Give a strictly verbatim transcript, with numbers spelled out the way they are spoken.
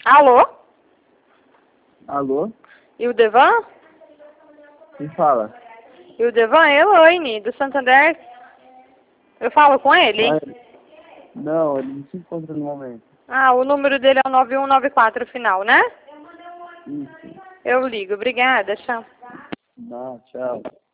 Alô? Alô? E o Devan? Quem fala? E o Devan é Elaine, do Santander. Eu falo com ele? Ah, não, ele não se encontra no momento. Ah, o número dele é o nove um nove quatro final, né? Isso. Eu ligo. Obrigada, tchau. Não, tchau.